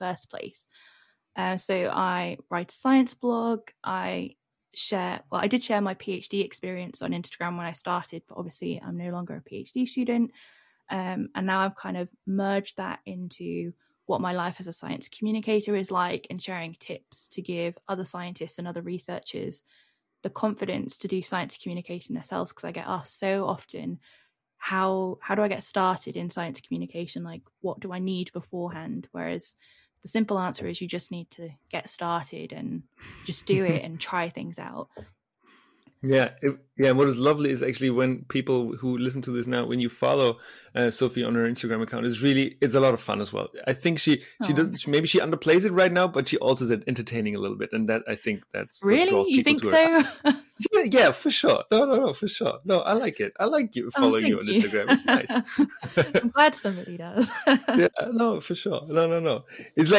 first place. So I write a science blog. I did share my PhD experience on Instagram when I started, but obviously I'm no longer a PhD student. And now I've kind of merged that into what my life as a science communicator is like, and sharing tips to give other scientists and other researchers the confidence to do science communication themselves. Because I get asked so often, how do I get started in science communication? Like, what do I need beforehand? Whereas the simple answer is you just need to get started and just do it and try things out. Yeah. What is lovely is actually when people who listen to this now, when you follow Sophie on her Instagram account, it's a lot of fun as well. I think she doesn't, maybe she underplays it right now, but she also is entertaining a little bit. And that, I think that's really, what draws people you think to so? her. Yeah, for sure. No, for sure. No, I like it. I like you following you on Instagram. It's nice. I'm glad somebody does. Yeah, no, for sure. No. It's